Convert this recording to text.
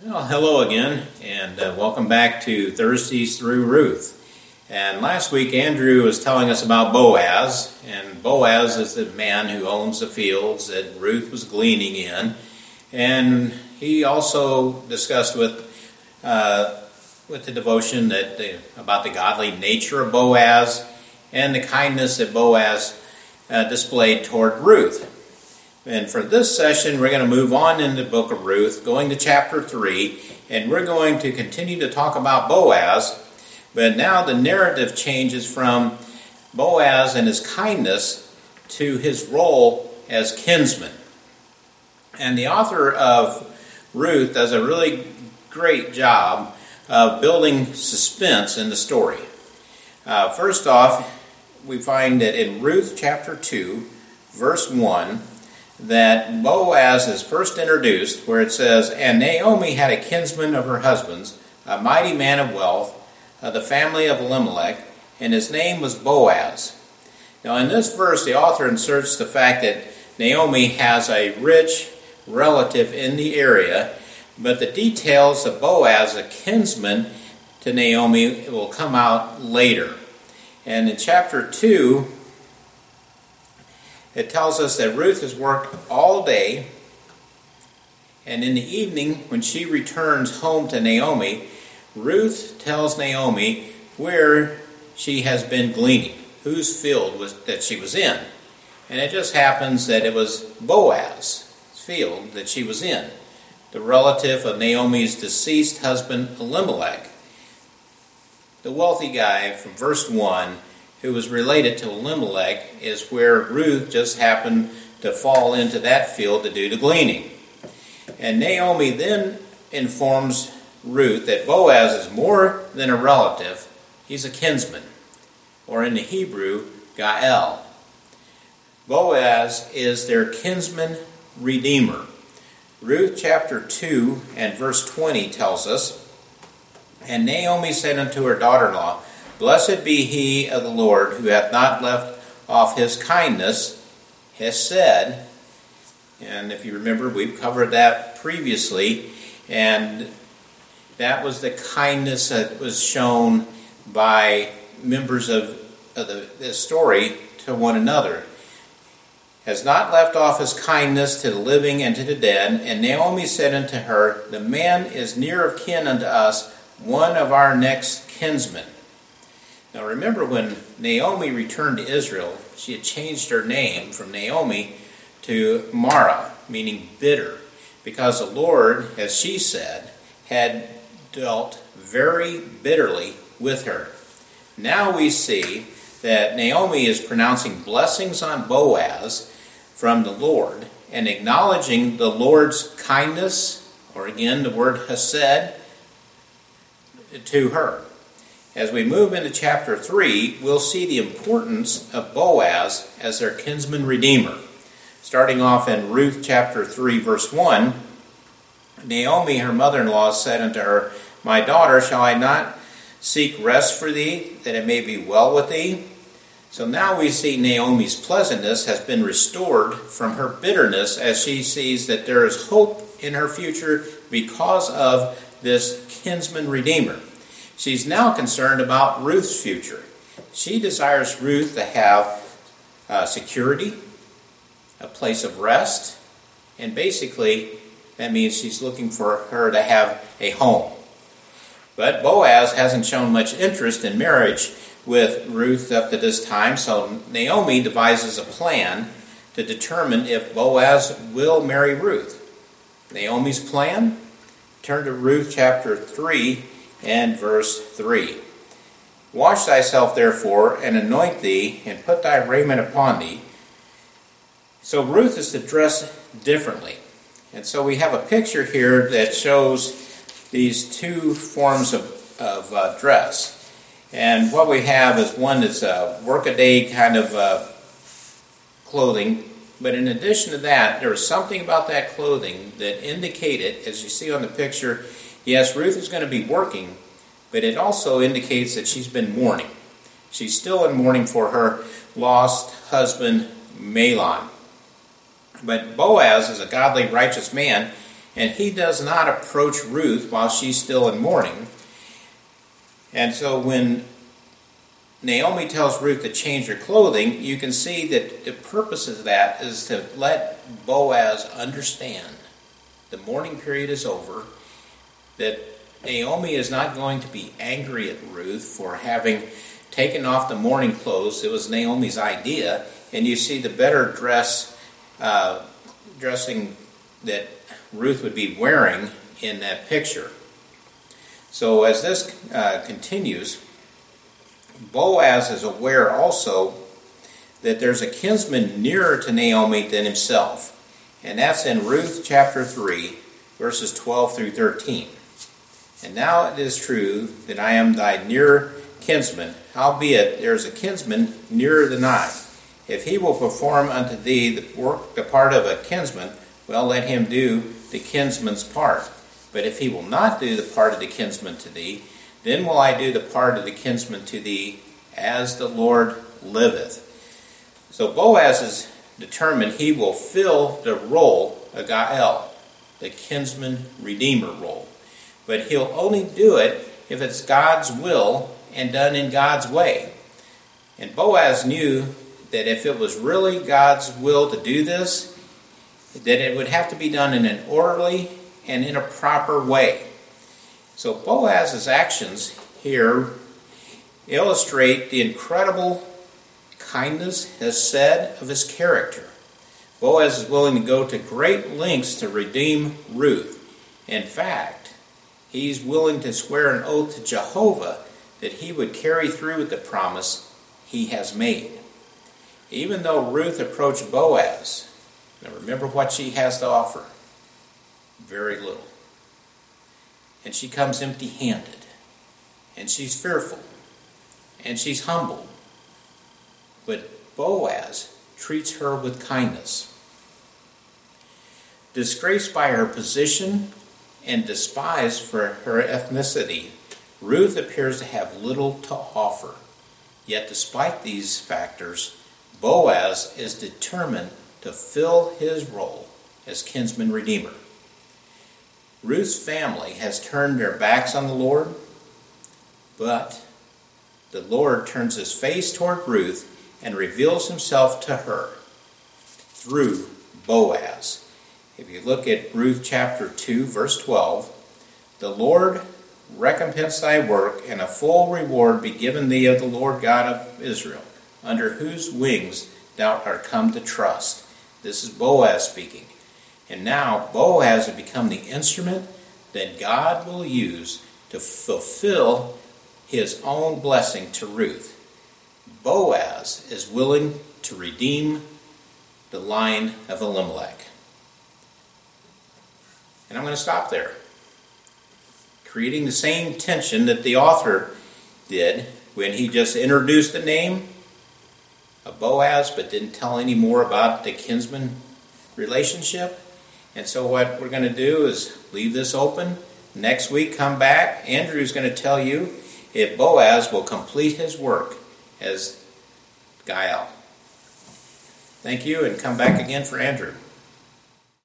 Well, hello again, and welcome back to Thursdays Through Ruth. And last week, Andrew was telling us about Boaz, and Boaz is the man who owns the fields that Ruth was gleaning in. And he also discussed with the devotion about the godly nature of Boaz and the kindness that Boaz displayed toward Ruth. And for this session, we're going to move on in the book of Ruth, going to chapter 3, and we're going to continue to talk about Boaz, but now the narrative changes from Boaz and his kindness to his role as kinsman. And the author of Ruth does a really great job of building suspense in the story. First off, we find that in Ruth chapter 2, verse 1, that Boaz is first introduced, where it says, "And Naomi had a kinsman of her husband's, a mighty man of wealth, of the family of Elimelech, and his name was Boaz." Now in this verse, the author inserts the fact that Naomi has a rich relative in the area, but the details of Boaz, a kinsman to Naomi, will come out later. And in chapter 2, it tells us that Ruth has worked all day, and in the evening, when she returns home to Naomi, Ruth tells Naomi where she has been gleaning, whose field that she was in. And it just happens that it was Boaz's field that she was in, the relative of Naomi's deceased husband Elimelech, the wealthy guy from verse 1, who was related to Elimelech, is where Ruth just happened to fall into that field to do the gleaning. And Naomi then informs Ruth that Boaz is more than a relative, he's a kinsman, or in the Hebrew, Gael. Boaz is their kinsman redeemer. Ruth chapter 2 and verse 20 tells us, "And Naomi said unto her daughter-in-law, Blessed be he of the Lord, who hath not left off his kindness, hesed." And if you remember, we've covered that previously, and that was the kindness that was shown by members of this story to one another. "Has not left off his kindness to the living and to the dead. And Naomi said unto her, The man is near of kin unto us, one of our next kinsmen." Now remember, when Naomi returned to Israel, she had changed her name from Naomi to Mara, meaning bitter, because the Lord, as she said, had dealt very bitterly with her. Now we see that Naomi is pronouncing blessings on Boaz from the Lord and acknowledging the Lord's kindness, or again the word hesed, to her. As we move into chapter 3, we'll see the importance of Boaz as their kinsman redeemer. Starting off in Ruth chapter 3, verse 1, "Naomi, her mother-in-law, said unto her, My daughter, shall I not seek rest for thee, that it may be well with thee?" So now we see Naomi's pleasantness has been restored from her bitterness, as she sees that there is hope in her future because of this kinsman redeemer. She's now concerned about Ruth's future. She desires Ruth to have security, a place of rest, and basically that means she's looking for her to have a home. But Boaz hasn't shown much interest in marriage with Ruth up to this time, so Naomi devises a plan to determine if Boaz will marry Ruth. Naomi's plan? Turn to Ruth chapter 3 and verse 3. "Wash thyself therefore, and anoint thee, and put thy raiment upon thee." So Ruth is to dress differently. And so we have a picture here that shows these two forms of dress. And what we have is one that's a workaday kind of clothing. But in addition to that, there was something about that clothing that indicated, as you see on the picture, yes, Ruth is going to be working, but it also indicates that she's been mourning. She's still in mourning for her lost husband, Mahlon. But Boaz is a godly, righteous man, And he does not approach Ruth while she's still in mourning. And so when Naomi tells Ruth to change her clothing, you can see that the purpose of that is to let Boaz understand the mourning period is over, that Naomi is not going to be angry at Ruth for having taken off the mourning clothes. It was Naomi's idea, and you see the better dressing that Ruth would be wearing in that picture. So as this continues, Boaz is aware also that there's a kinsman nearer to Naomi than himself. And that's in Ruth chapter 3, verses 12 through 13. And now it is true that I am thy near kinsman, howbeit there is a kinsman nearer than I. If he will perform unto thee the part of a kinsman, well, let him do the kinsman's part. But if he will not do the part of the kinsman to thee, then will I do the part of the kinsman to thee, as the Lord liveth. So Boaz is determined he will fill the role of Gael, the kinsman redeemer role. But he'll only do it if it's God's will and done in God's way. And Boaz knew that if it was really God's will to do this, that it would have to be done in an orderly and in a proper way. So Boaz's actions here illustrate the incredible kindness, as said, of his character. Boaz is willing to go to great lengths to redeem Ruth. In fact, he's willing to swear an oath to Jehovah that he would carry through with the promise he has made. Even though Ruth approached Boaz, now remember what she has to offer. Very little. And she comes empty-handed. And she's fearful. And she's humble. But Boaz treats her with kindness. Disgraced by her position and despised for her ethnicity, Ruth appears to have little to offer. Yet despite these factors, Boaz is determined to fill his role as kinsman redeemer. Ruth's family has turned their backs on the Lord, but the Lord turns his face toward Ruth and reveals himself to her through Boaz. If you look at Ruth chapter 2, verse 12, the Lord recompense thy work, and a full reward be given thee of the Lord God of Israel, under whose wings thou art come to trust. This is Boaz speaking. And now Boaz has become the instrument that God will use to fulfill his own blessing to Ruth. Boaz is willing to redeem the line of Elimelech. And I'm going to stop there, creating the same tension that the author did when he just introduced the name of Boaz but didn't tell any more about the kinsman relationship. And so what we're going to do is leave this open. Next week, come back. Andrew's going to tell you if Boaz will complete his work as Gael. Thank you, and come back again for Andrew.